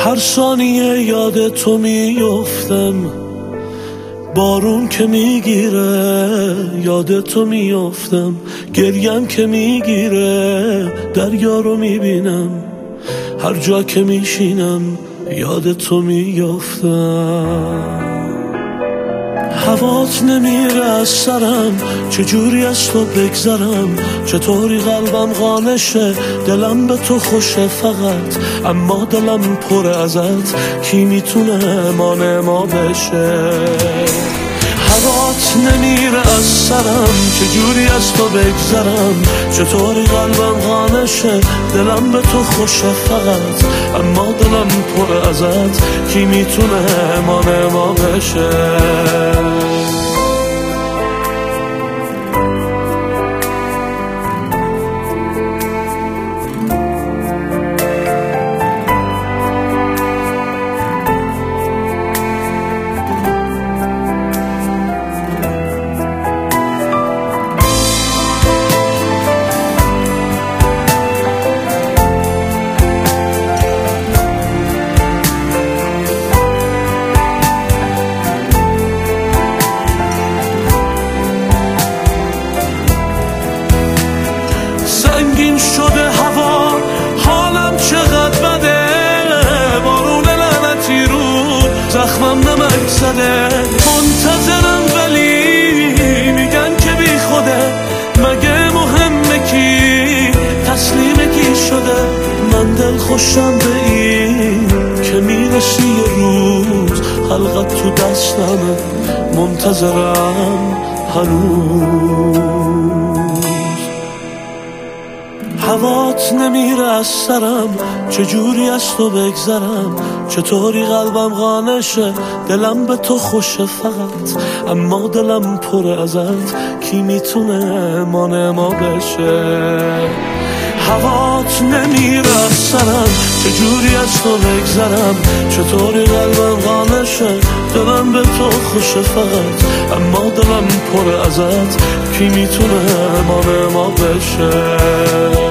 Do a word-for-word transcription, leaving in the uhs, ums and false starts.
هر ثانیه یاد تو میافتم، بارون که میگیره یاد تو میافتم، گریم که میگیره دریا رو میبینم، هر جا که میشینم یاد تو میافتم. هوات نمیره از سرم، چجوری از تو بگذرم، چطوری قلبم قانشه، دلم به تو خوشه فقط، اما دلم پر ازت، کی میتونه مانع ما بشه. هوات نمیره از سرم، چجوری از تو بگذرم، چطوری قلبم قانشه، دلم به تو خوشه فقط، اما دلم پر ازت، کی میتونه مانع ما بشه. سنگین شده هوا، حالم چقدر بده، بارون لعنتی رو زخمم نمک زده، منتظرم ولی میگن که بی خوده، مگه مهمه کی تسلیم کی شده، من دل خوشم به این که میرسی یه روز، حلقت تو دستمه منتظرم هنوز. هوات نمیره از سرم، چجوری از تو بگذرم، چطوری قلبم قانشه، دلم به تو خوشه فقط، اما دلم پر ازت، کی میتونه مانع ما بشه. هوات نمیره از سرم، چجوری از تو بگذرم، چطوری قلبم قانشه، دلم به تو خوشه فقط، اما دلم پر ازت، کی میتونه مانع ما بشه.